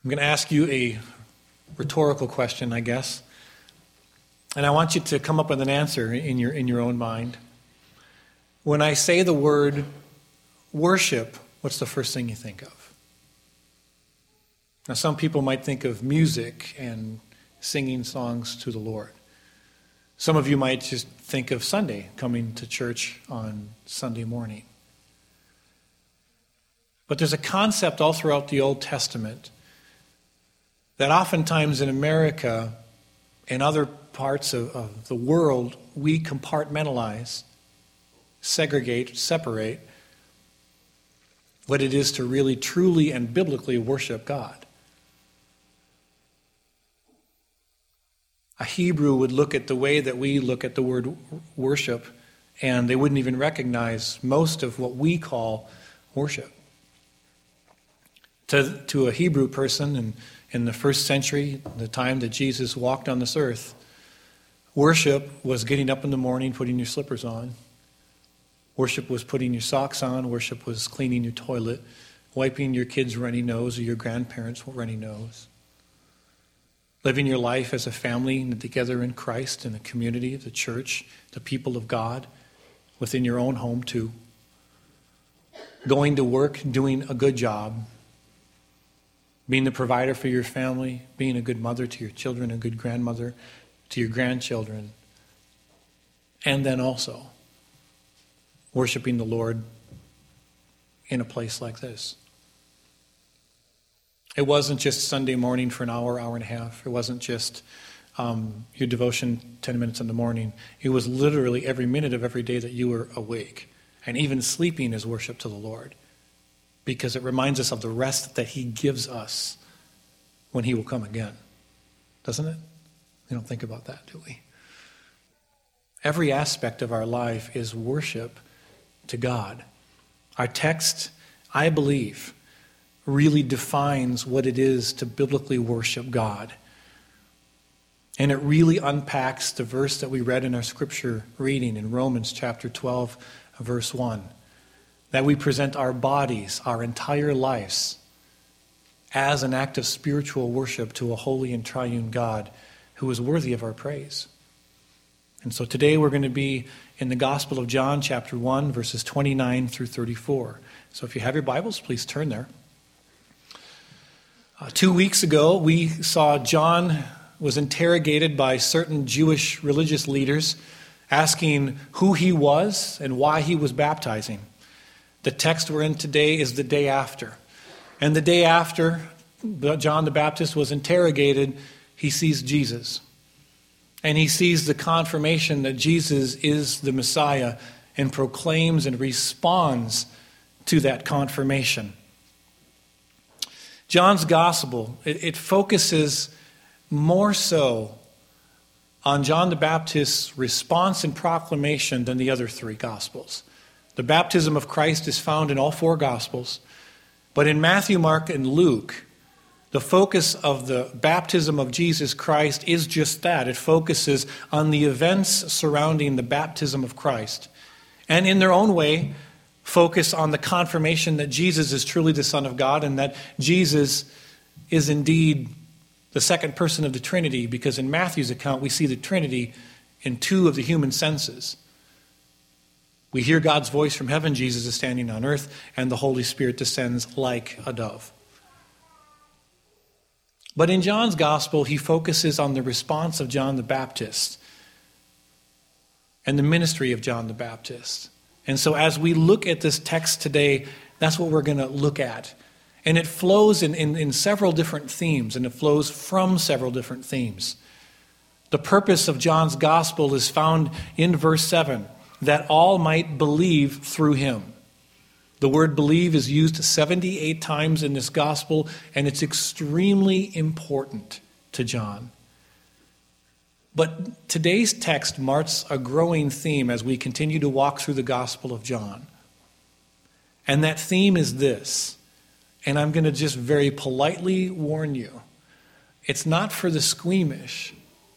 I'm going to ask you a rhetorical question, I guess. And I want you to come up with an answer in your own mind. When I say the word worship, what's the first thing you think of? Now, some people might think of music and singing songs to the Lord. Some of you might just think of Sunday, coming to church on Sunday morning. But there's a concept all throughout the Old Testament that oftentimes in America and other parts of the world, we compartmentalize, segregate, separate what it is to really, truly, and biblically worship God. A Hebrew would look at the way that we look at the word worship, and they wouldn't even recognize most of what we call worship. To a Hebrew person in the first century, the time that Jesus walked on this earth, worship was getting up in the morning, putting your slippers on. Worship was putting your socks on. Worship was cleaning your toilet, wiping your kid's runny nose or your grandparents' runny nose. Living your life as a family together in Christ, in the community, the church, the people of God, within your own home too. Going to work, doing a good job. Being the provider for your family, being a good mother to your children, a good grandmother to your grandchildren. And then also worshiping the Lord in a place like this. It wasn't just Sunday morning for an hour, hour and a half. It wasn't just your devotion 10 minutes in the morning. It was literally every minute of every day that you were awake. And even sleeping is worship to the Lord, because it reminds us of the rest that he gives us when he will come again. Doesn't it? We don't think about that, do we? Every aspect of our life is worship to God. Our text, I believe, really defines what it is to biblically worship God. And it really unpacks the verse that we read in our scripture reading in Romans chapter 12, verse 1. That we present our bodies, our entire lives, as an act of spiritual worship to a holy and triune God who is worthy of our praise. And so today we're going to be in the Gospel of John, chapter 1, verses 29 through 34. So if you have your Bibles, please turn there. 2 weeks ago, we saw John was interrogated by certain Jewish religious leaders, asking who he was and why he was baptizing. The text we're in today is the day after. And the day after John the Baptist was interrogated, he sees Jesus. And he sees the confirmation that Jesus is the Messiah and proclaims and responds to that confirmation. John's gospel, it focuses more so on John the Baptist's response and proclamation than the other three gospels. The baptism of Christ is found in all four gospels, but in Matthew, Mark, and Luke, the focus of the baptism of Jesus Christ is just that. It focuses on the events surrounding the baptism of Christ, and in their own way, focus on the confirmation that Jesus is truly the Son of God and that Jesus is indeed the second person of the Trinity, because in Matthew's account we see the Trinity in two of the human senses. We hear God's voice from heaven, Jesus is standing on earth, and the Holy Spirit descends like a dove. But in John's gospel, he focuses on the response of John the Baptist and the ministry of John the Baptist. And so as we look at this text today, that's what we're going to look at. And it flows in several different themes, and it flows from several different themes. The purpose of John's gospel is found in verse 7, that all might believe through him. The word believe is used 78 times in this gospel, and it's extremely important to John. But today's text marks a growing theme as we continue to walk through the Gospel of John. And that theme is this, and I'm going to just very politely warn you, it's not for the squeamish.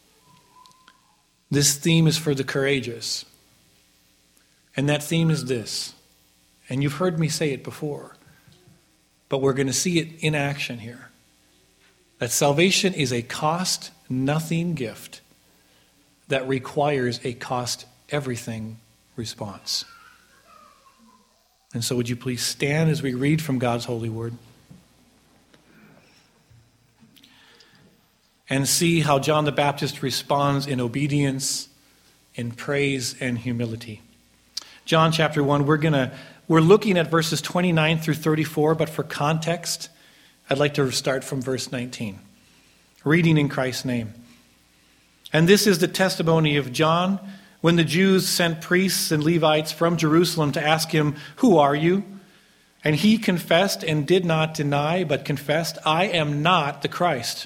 This theme is for the courageous. And that theme is this, and you've heard me say it before, but we're going to see it in action here. That salvation is a cost-nothing gift that requires a cost-everything response. And so would you please stand as we read from God's holy word and see how John the Baptist responds in obedience, in praise, and humility. John chapter 1, we're looking at verses 29 through 34, but for context, I'd like to start from verse 19. Reading in Christ's name. And this is the testimony of John when the Jews sent priests and Levites from Jerusalem to ask him, "Who are you?" And he confessed and did not deny, but confessed, "I am not the Christ."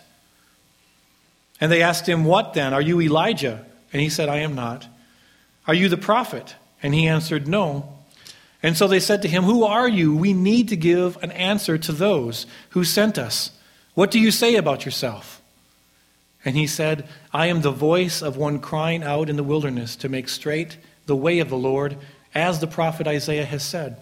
And they asked him, "What then? Are you Elijah?" And he said, "I am not." "Are you the prophet?" And he answered, "No." And so they said to him, "Who are you? We need to give an answer to those who sent us. What do you say about yourself?" And he said, "I am the voice of one crying out in the wilderness to make straight the way of the Lord, as the prophet Isaiah has said."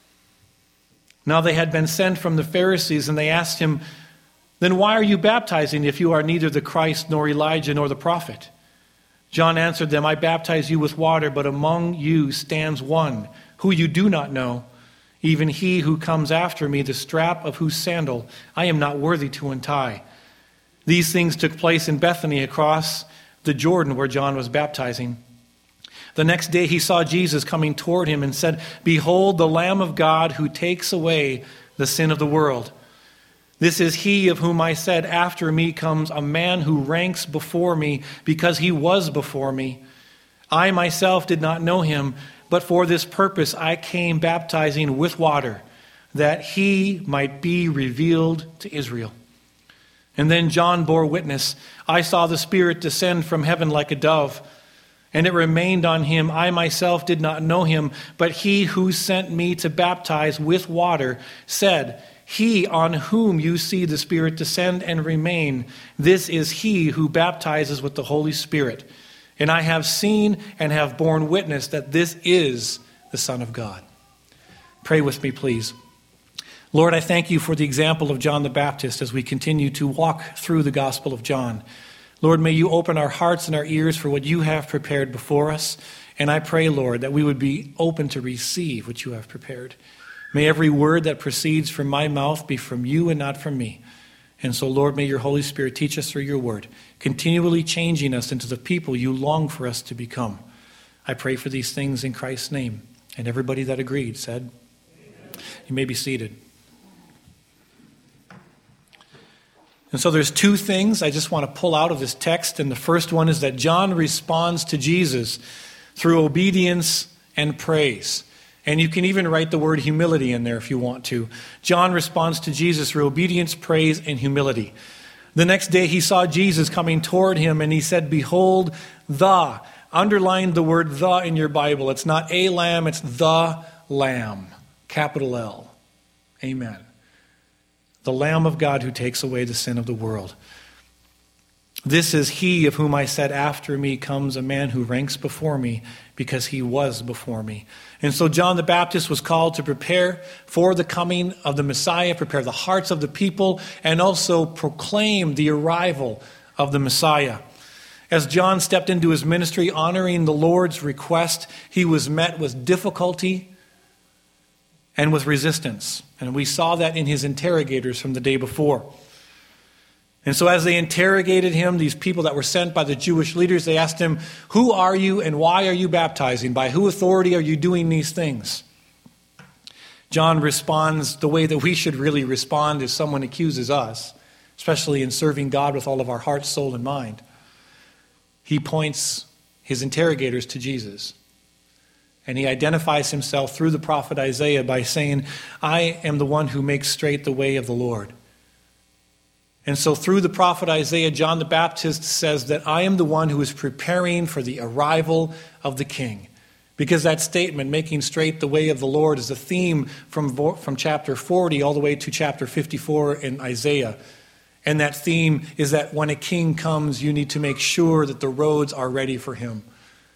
Now they had been sent from the Pharisees, and they asked him, "Then why are you baptizing if you are neither the Christ nor Elijah nor the prophet?" John answered them, "I baptize you with water, but among you stands one who you do not know, even he who comes after me, the strap of whose sandal I am not worthy to untie." These things took place in Bethany across the Jordan where John was baptizing. The next day he saw Jesus coming toward him and said, "Behold, the Lamb of God who takes away the sin of the world. This is he of whom I said, after me comes a man who ranks before me because he was before me. I myself did not know him, but for this purpose I came baptizing with water, that he might be revealed to Israel." And then John bore witness, "I saw the Spirit descend from heaven like a dove, and it remained on him. I myself did not know him, but he who sent me to baptize with water said, 'He on whom you see the Spirit descend and remain, this is he who baptizes with the Holy Spirit. And I have seen and have borne witness that this is the Son of God.'" Pray with me, please. Lord, I thank you for the example of John the Baptist as we continue to walk through the Gospel of John. Lord, may you open our hearts and our ears for what you have prepared before us. And I pray, Lord, that we would be open to receive what you have prepared. May every word that proceeds from my mouth be from you and not from me. And so, Lord, may your Holy Spirit teach us through your word, continually changing us into the people you long for us to become. I pray for these things in Christ's name. And everybody that agreed said, Amen. You may be seated. And so there's two things I just want to pull out of this text. And the first one is that John responds to Jesus through obedience and praise. And you can even write the word humility in there if you want to. John responds to Jesus through obedience, praise, and humility. The next day he saw Jesus coming toward him and he said, "Behold, the." Underline the word "the" in your Bible. It's not a lamb, it's the Lamb. Capital L. Amen. The Lamb of God who takes away the sin of the world. This is he of whom I said, after me comes a man who ranks before me because he was before me. And so John the Baptist was called to prepare for the coming of the Messiah, prepare the hearts of the people, and also proclaim the arrival of the Messiah. As John stepped into his ministry honoring the Lord's request, he was met with difficulty and with resistance. And we saw that in his interrogators from the day before. And so as they interrogated him, these people that were sent by the Jewish leaders, they asked him, "Who are you and why are you baptizing? By whose authority are you doing these things?" John responds the way that we should really respond if someone accuses us, especially in serving God with all of our heart, soul, and mind. He points his interrogators to Jesus. And he identifies himself through the prophet Isaiah by saying, "I am the one who makes straight the way of the Lord." And so through the prophet Isaiah, John the Baptist says that I am the one who is preparing for the arrival of the King. Because that statement, making straight the way of the Lord, is a theme from chapter 40 all the way to chapter 54 in Isaiah. And that theme is that when a king comes, you need to make sure that the roads are ready for him.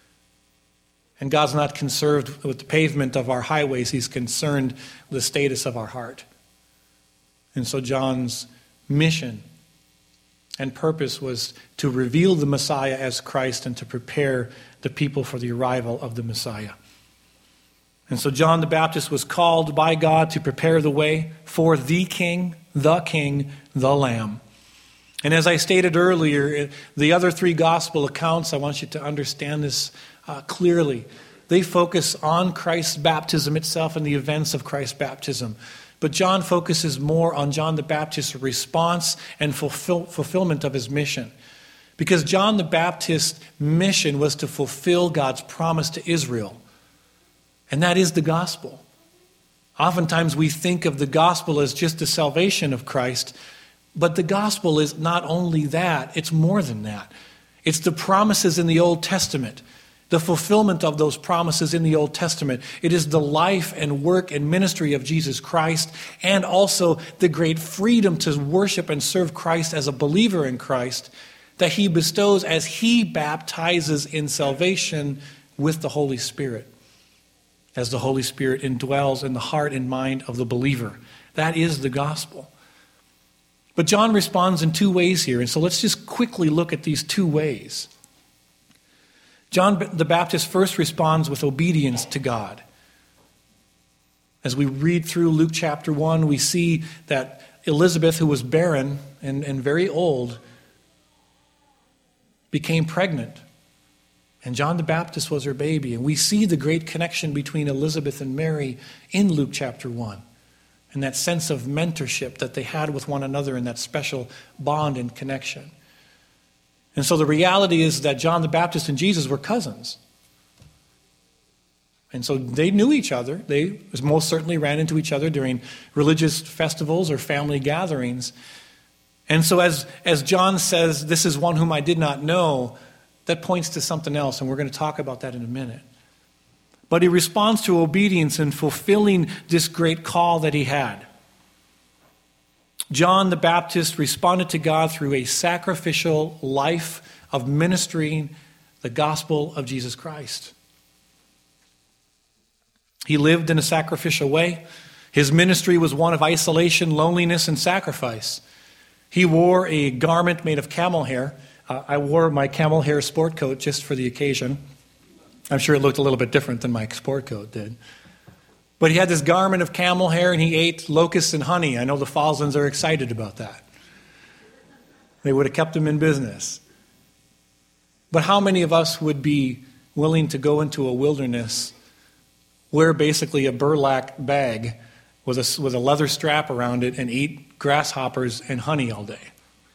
And God's not concerned with the pavement of our highways. He's concerned with the status of our heart. And so John's mission and purpose was to reveal the Messiah as Christ and to prepare the people for the arrival of the Messiah. And so John the Baptist was called by God to prepare the way for the King, the Lamb. And as I stated earlier, the other three gospel accounts, I want you to understand this clearly. They focus on Christ's baptism itself and the events of Christ's baptism. But John focuses more on John the Baptist's response and fulfillment of his mission. Because John the Baptist's mission was to fulfill God's promise to Israel. And that is the gospel. Oftentimes we think of the gospel as just the salvation of Christ, but the gospel is not only that, it's more than that. It's the promises in the Old Testament, the fulfillment of those promises in the Old Testament. It is the life and work and ministry of Jesus Christ, and also the great freedom to worship and serve Christ as a believer in Christ that he bestows as he baptizes in salvation with the Holy Spirit, as the Holy Spirit indwells in the heart and mind of the believer. That is the gospel. But John responds in two ways here, and so let's just quickly look at these two ways. John the Baptist first responds with obedience to God. As we read through Luke chapter 1, we see that Elizabeth, who was barren and very old, became pregnant. And John the Baptist was her baby. And we see the great connection between Elizabeth and Mary in Luke chapter 1. And that sense of mentorship that they had with one another and that special bond and connection. And so the reality is that John the Baptist and Jesus were cousins. And so they knew each other. They most certainly ran into each other during religious festivals or family gatherings. And so as John says, "This is one whom I did not know," that points to something else, and we're going to talk about that in a minute. But he responds to obedience in fulfilling this great call that he had. John the Baptist responded to God through a sacrificial life of ministering the gospel of Jesus Christ. He lived in a sacrificial way. His ministry was one of isolation, loneliness, and sacrifice. He wore a garment made of camel hair. I wore my camel hair sport coat just for the occasion. I'm sure it looked a little bit different than my sport coat did. But he had this garment of camel hair and he ate locusts and honey. I know the Falslands are excited about that. They would have kept him in business. But how many of us would be willing to go into a wilderness, wear basically a burlap bag with a leather strap around it and eat grasshoppers and honey all day?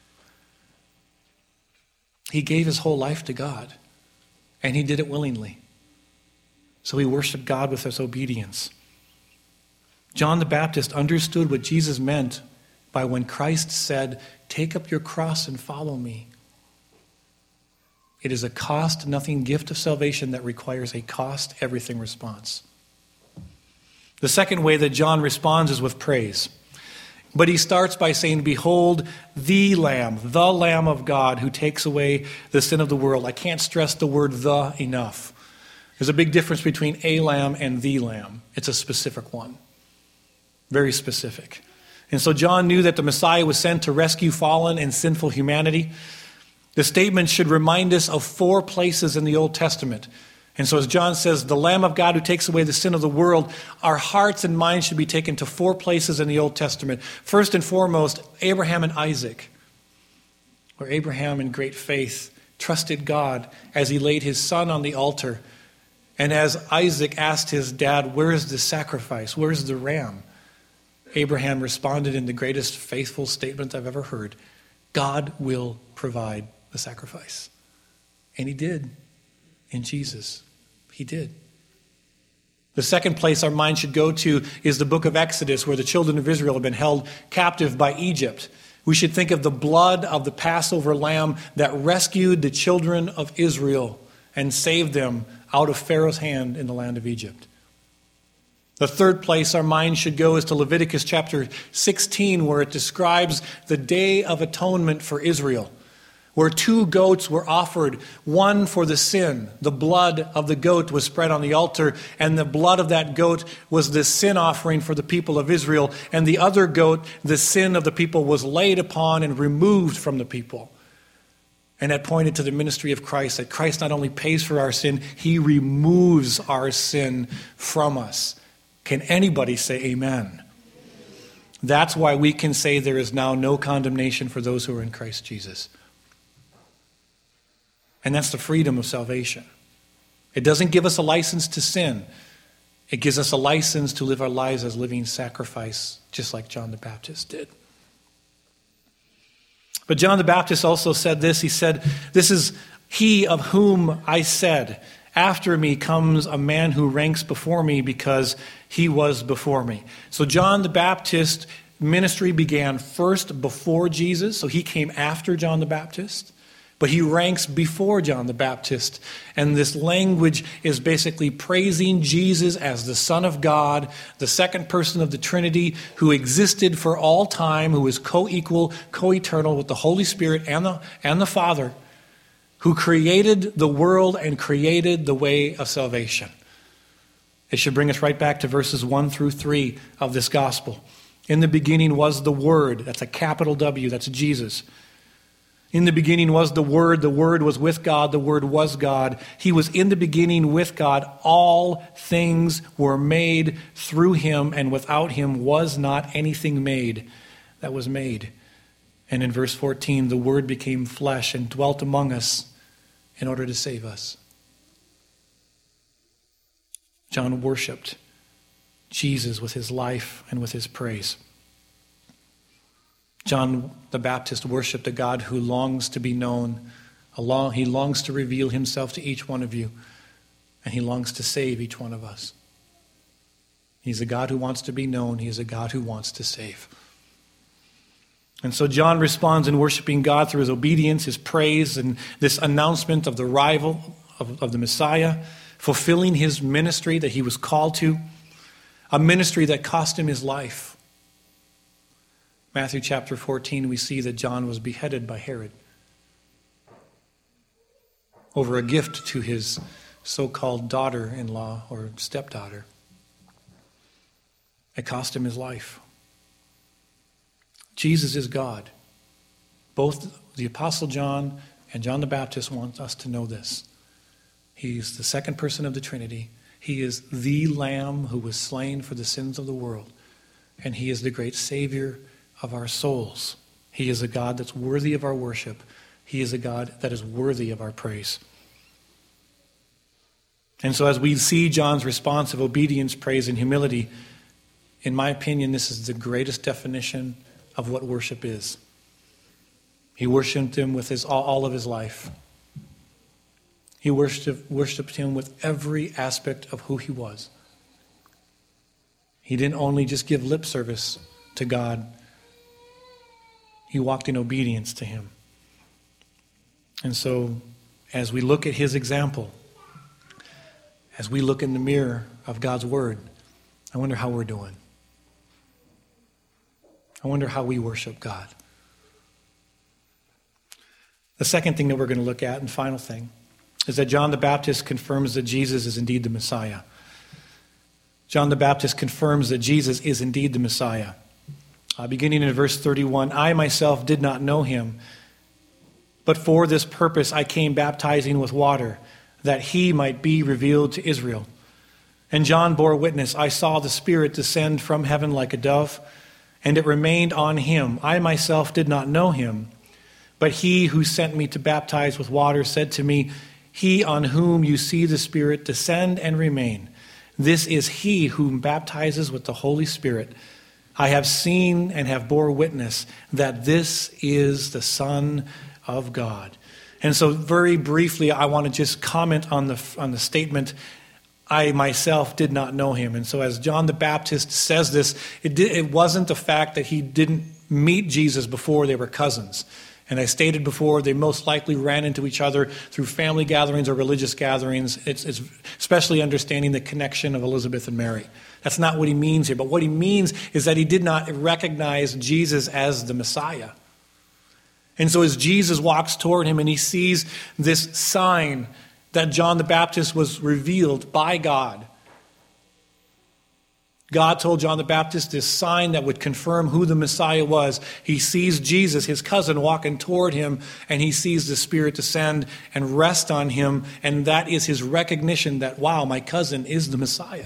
He gave his whole life to God, and he did it willingly. So he worshiped God with his obedience. John the Baptist understood what Jesus meant by when Christ said, "Take up your cross and follow me." It is a cost-nothing gift of salvation that requires a cost-everything response. The second way that John responds is with praise. But he starts by saying, "Behold, the Lamb of God who takes away the sin of the world." I can't stress the word "the" enough. There's a big difference between a lamb and the Lamb. It's a specific one. Very specific. And so John knew that the Messiah was sent to rescue fallen and sinful humanity. The statement should remind us of 4 places in the Old Testament. And so as John says, the Lamb of God who takes away the sin of the world, our hearts and minds should be taken to 4 places in the Old Testament. First and foremost, Abraham and Isaac, where Abraham in great faith trusted God as he laid his son on the altar. And as Isaac asked his dad, "Where is the sacrifice? Where is the ram?" Abraham responded in the greatest faithful statement I've ever heard: "God will provide the sacrifice." And he did. In Jesus, he did. The second place our mind should go to is the book of Exodus, where the children of Israel have been held captive by Egypt. We should think of the blood of the Passover lamb that rescued the children of Israel and saved them out of Pharaoh's hand in the land of Egypt. The third place our mind should go is to Leviticus chapter 16, where it describes the Day of Atonement for Israel, where 2 goats were offered, one for the sin. The blood of the goat was spread on the altar, and the blood of that goat was the sin offering for the people of Israel. And the other goat, the sin of the people, was laid upon and removed from the people. And that pointed to the ministry of Christ, that Christ not only pays for our sin, he removes our sin from us. Can anybody say amen? That's why we can say there is now no condemnation for those who are in Christ Jesus. And that's the freedom of salvation. It doesn't give us a license to sin. It gives us a license to live our lives as living sacrifice, just like John the Baptist did. But John the Baptist also said this. He said, "This is he of whom I said, after me comes a man who ranks before me because he was before me." So John the Baptist ministry began first before Jesus. So he came after John the Baptist. But he ranks before John the Baptist. And this language is basically praising Jesus as the Son of God, the second person of the Trinity, who existed for all time, who is co-equal, co-eternal with the Holy Spirit and the Father, who created the world and created the way of salvation. It should bring us right back to verses 1 through 3 of this gospel. In the beginning was the Word. That's a capital W. That's Jesus. In the beginning was the Word was with God, the Word was God. He was in the beginning with God. All things were made through him, and without him was not anything made that was made. And in verse 14, the Word became flesh and dwelt among us in order to save us. John worshiped Jesus with his life and with his praise. John the Baptist worshiped a God who longs to be known. He longs to reveal himself to each one of you, and he longs to save each one of us. He's a God who wants to be known. He is a God who wants to save. And so John responds in worshiping God through his obedience, his praise, and this announcement of the arrival of the Messiah, fulfilling his ministry that he was called to, a ministry that cost him his life. Matthew chapter 14, we see that John was beheaded by Herod over a gift to his so-called daughter-in-law or stepdaughter. It cost him his life. Jesus is God. Both the Apostle John and John the Baptist want us to know this. He's the second person of the Trinity. He is the Lamb who was slain for the sins of the world. And he is the great Savior of our souls. He is a God that's worthy of our worship. He is a God that is worthy of our praise. And so as we see John's response of obedience, praise, and humility, in my opinion, this is the greatest definition of what worship is. He worshipped him with all of his life. He worshipped him with every aspect of who he was. He didn't only just give lip service to God. He walked in obedience to him. And so, as we look at his example, as we look in the mirror of God's Word, I wonder how we're doing. I wonder how we worship God. The second thing that we're going to look at, and final thing, is that John the Baptist confirms that Jesus is indeed the Messiah. John the Baptist confirms that Jesus is indeed the Messiah. Beginning in verse 31, "I myself did not know him, but for this purpose I came baptizing with water, that he might be revealed to Israel. And John bore witness, I saw the Spirit descend from heaven like a dove, and it remained on him. I myself did not know him, but he who sent me to baptize with water said to me, he on whom you see the Spirit descend and remain, this is he whom baptizes with the Holy Spirit. I have seen and have bore witness that this is the Son of God." And so very briefly, I want to just comment on the statement, "I myself did not know him." And so as John the Baptist says this, it wasn't the fact that he didn't meet Jesus before they were cousins. And I stated before, they most likely ran into each other through family gatherings or religious gatherings. It's especially understanding the connection of Elizabeth and Mary. That's not what he means here. But what he means is that he did not recognize Jesus as the Messiah. And so as Jesus walks toward him and he sees this sign that John the Baptist was revealed by God. God told John the Baptist this sign that would confirm who the Messiah was. He sees Jesus, his cousin, walking toward him, and he sees the Spirit descend and rest on him, and that is his recognition that, wow, my cousin is the Messiah.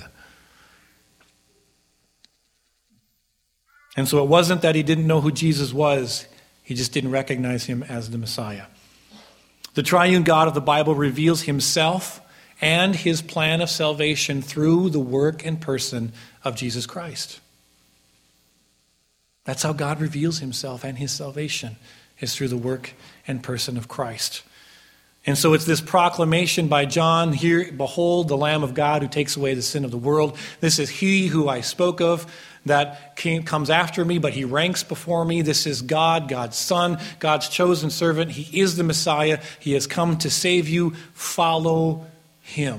And so it wasn't that he didn't know who Jesus was, he just didn't recognize him as the Messiah. The triune God of the Bible reveals himself and his plan of salvation through the work and person of Jesus Christ. That's how God reveals himself and his salvation, is through the work and person of Christ. And so it's this proclamation by John, here, behold, the Lamb of God who takes away the sin of the world. This is he who I spoke of that comes after me, but he ranks before me. This is God, God's Son, God's chosen servant. He is the Messiah. He has come to save you. Follow him.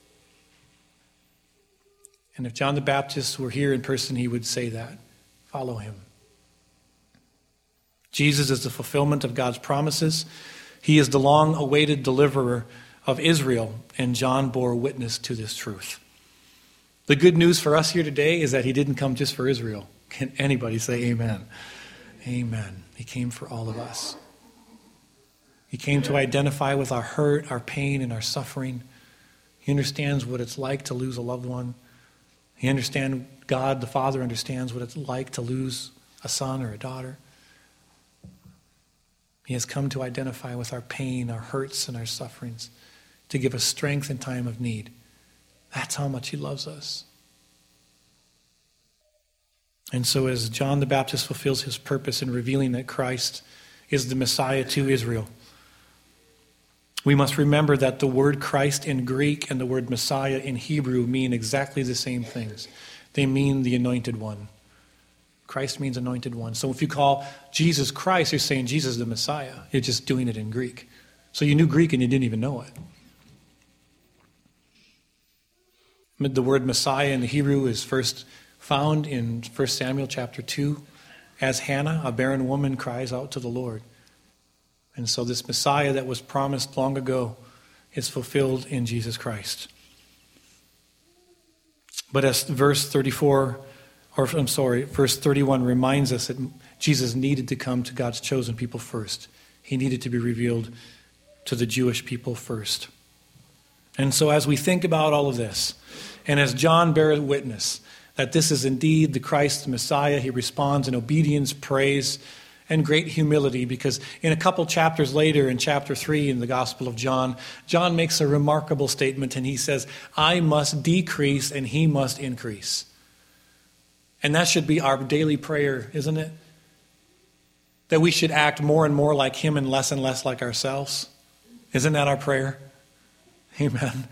And if John the Baptist were here in person, he would say that. Follow him. Jesus is the fulfillment of God's promises. He is the long-awaited deliverer of Israel, and John bore witness to this truth. The good news for us here today is that he didn't come just for Israel. Can anybody say amen? Amen. He came for all of us. He came to identify with our hurt, our pain, and our suffering. He understands what it's like to lose a loved one. He understands, God the Father understands what it's like to lose a son or a daughter. He has come to identify with our pain, our hurts, and our sufferings, to give us strength in time of need. That's how much he loves us. And so as John the Baptist fulfills his purpose in revealing that Christ is the Messiah to Israel, we must remember that the word Christ in Greek and the word Messiah in Hebrew mean exactly the same things. They mean the anointed one. Christ means anointed one. So if you call Jesus Christ, you're saying Jesus is the Messiah. You're just doing it in Greek. So you knew Greek and you didn't even know it. The word Messiah in the Hebrew is first found in 1 Samuel chapter 2 as Hannah, a barren woman, cries out to the Lord. And so this Messiah that was promised long ago is fulfilled in Jesus Christ. But as verse 31 reminds us that Jesus needed to come to God's chosen people first. He needed to be revealed to the Jewish people first. And so as we think about all of this, and as John bears witness that this is indeed the Christ, the Messiah, he responds in obedience, praise, and great humility, because in a couple chapters later, in chapter 3 in the Gospel of John, John makes a remarkable statement, and he says, I must decrease and he must increase. And that should be our daily prayer, isn't it? That we should act more and more like him and less like ourselves. Isn't that our prayer? Amen.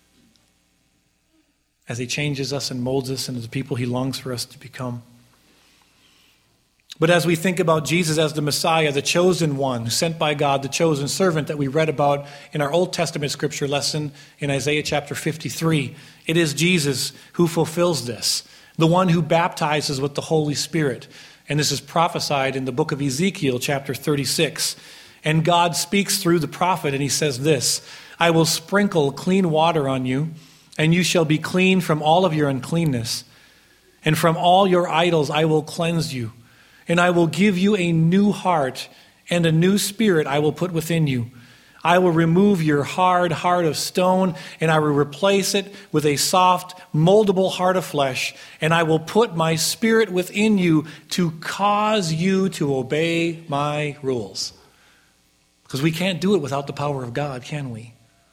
As he changes us and molds us into the people he longs for us to become. But as we think about Jesus as the Messiah, the chosen one, sent by God, the chosen servant that we read about in our Old Testament scripture lesson in Isaiah chapter 53, it is Jesus who fulfills this, the one who baptizes with the Holy Spirit. And this is prophesied in the book of Ezekiel chapter 36. And God speaks through the prophet, and he says this, I will sprinkle clean water on you, and you shall be clean from all of your uncleanness. And from all your idols I will cleanse you. And I will give you a new heart, and a new spirit I will put within you. I will remove your hard heart of stone, and I will replace it with a soft, moldable heart of flesh. And I will put my spirit within you to cause you to obey my rules. Because we can't do it without the power of God, can we?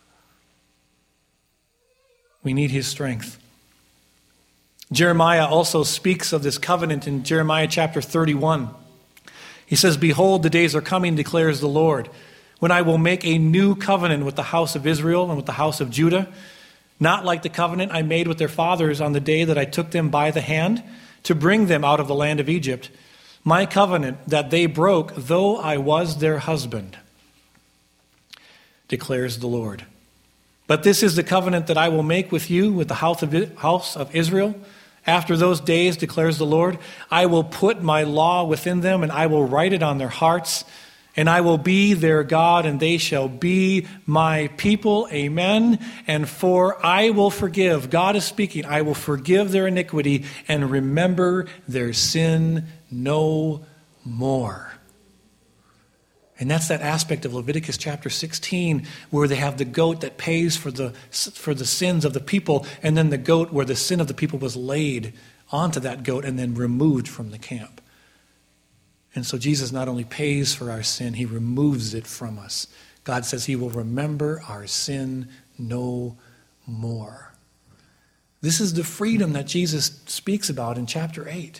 We need his strength. Jeremiah also speaks of this covenant in Jeremiah chapter 31. He says, behold, the days are coming, declares the Lord, when I will make a new covenant with the house of Israel and with the house of Judah, not like the covenant I made with their fathers on the day that I took them by the hand to bring them out of the land of Egypt, my covenant that they broke, though I was their husband, declares the Lord. But this is the covenant that I will make with you, with the house of Israel. After those days, declares the Lord, I will put my law within them, and I will write it on their hearts, And I will be their God, and they shall be my people. Amen. And for I will forgive, God is speaking, I will forgive their iniquity and remember their sin no more. And that's that aspect of Leviticus chapter 16 where they have the goat that pays for the sins of the people, and then the goat where the sin of the people was laid onto that goat and then removed from the camp. And so Jesus not only pays for our sin, he removes it from us. God says he will remember our sin no more. This is the freedom that Jesus speaks about in chapter 8.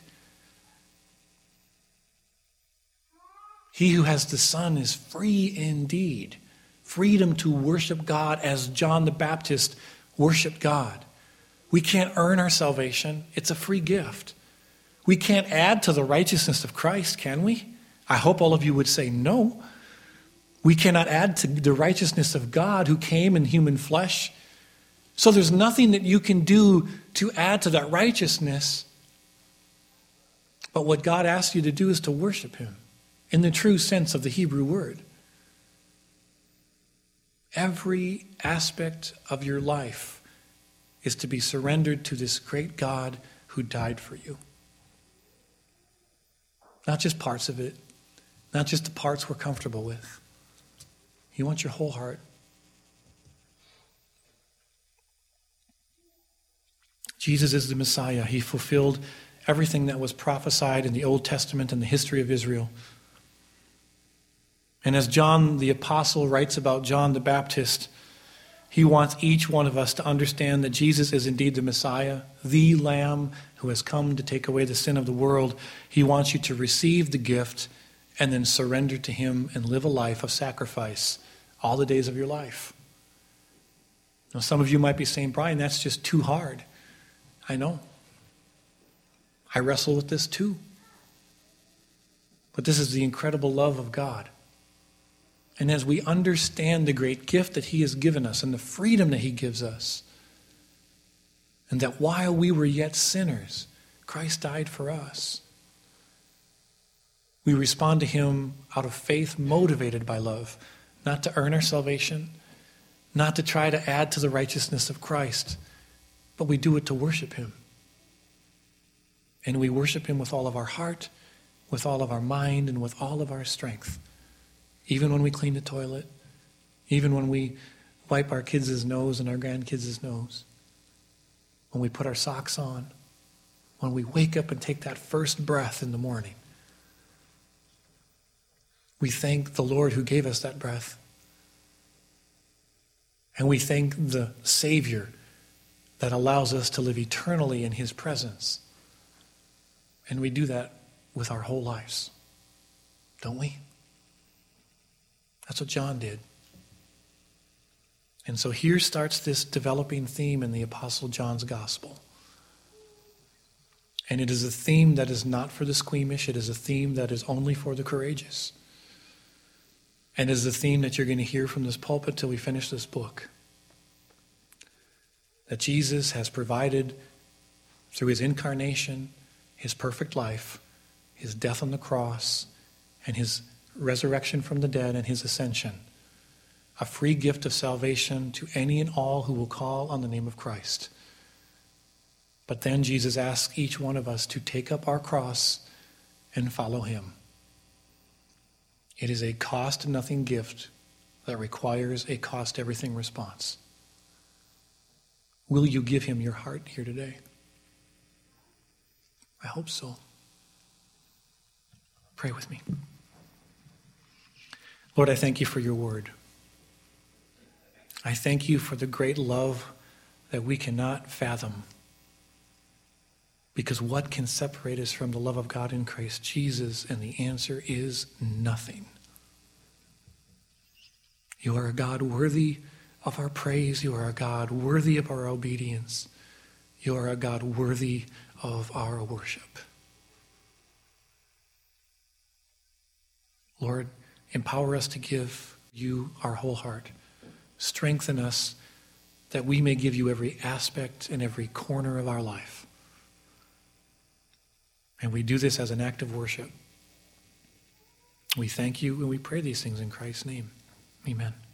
He who has the Son is free indeed. Freedom to worship God as John the Baptist worshiped God. We can't earn our salvation. It's a free gift. We can't add to the righteousness of Christ, can we? I hope all of you would say no. We cannot add to the righteousness of God who came in human flesh. So there's nothing that you can do to add to that righteousness. But what God asks you to do is to worship him in the true sense of the Hebrew word. Every aspect of your life is to be surrendered to this great God who died for you. Not just parts of it, not just the parts we're comfortable with. He wants your whole heart. Jesus is the Messiah. He fulfilled everything that was prophesied in the Old Testament and the history of Israel. And as John the Apostle writes about John the Baptist, he wants each one of us to understand that Jesus is indeed the Messiah, the Lamb who has come to take away the sin of the world. He wants you to receive the gift and then surrender to him and live a life of sacrifice all the days of your life. Now, some of you might be saying, Brian, that's just too hard. I know. I wrestle with this too. But this is the incredible love of God. And as we understand the great gift that he has given us and the freedom that he gives us, and that while we were yet sinners, Christ died for us, we respond to him out of faith, motivated by love, not to earn our salvation, not to try to add to the righteousness of Christ, but we do it to worship him. And we worship him with all of our heart, with all of our mind, and with all of our strength. Even when we clean the toilet, even when we wipe our kids' nose and our grandkids' nose, when we put our socks on, when we wake up and take that first breath in the morning, we thank the Lord who gave us that breath. And we thank the Savior that allows us to live eternally in his presence. And we do that with our whole lives, don't we? That's what John did. And so here starts this developing theme in the Apostle John's gospel. And it is a theme that is not for the squeamish. It is a theme that is only for the courageous. And it is a theme that you're going to hear from this pulpit till we finish this book. That Jesus has provided through his incarnation, his perfect life, his death on the cross, and his resurrection from the dead and his ascension, a free gift of salvation to any and all who will call on the name of Christ. But then Jesus asks each one of us to take up our cross and follow him. It is a cost-nothing gift that requires a cost-everything response. Will you give him your heart here today? I hope so. Pray with me. Lord, I thank you for your word. I thank you for the great love that we cannot fathom. Because what can separate us from the love of God in Christ Jesus? And the answer is nothing. You are a God worthy of our praise. You are a God worthy of our obedience. You are a God worthy of our worship. Lord, empower us to give you our whole heart. Strengthen us that we may give you every aspect and every corner of our life. And we do this as an act of worship. We thank you and we pray these things in Christ's name. Amen.